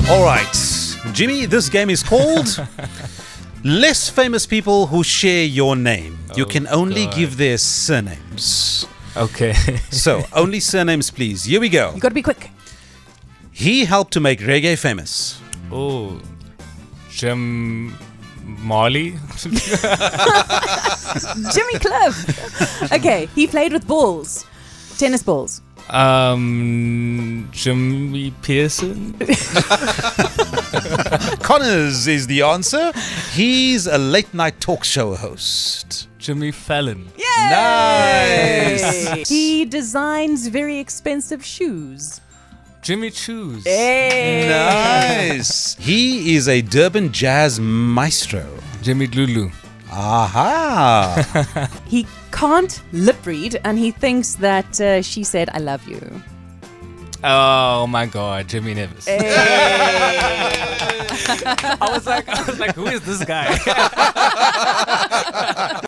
All right, Jimmy, this game is called Less Famous People Who Share Your Name. You can only give their surnames. Okay. So, only surnames, please. Here we go. You got to be quick. He helped to make reggae famous. Oh, Jim Marley. Jimmy Cliff. Okay, he played with balls. Tennis balls. Jimmy Pearson. Connors is the answer. He's a late night talk show host. Jimmy Fallon. Yay! Nice. He designs very expensive shoes. Jimmy Choos. Hey! Nice. He is a Durban jazz maestro. Jimmy Lulu. Aha. He can't lip read and he thinks that she said, I love you. Oh my God, Jimmy Nevis. Hey. I was like, who is this guy?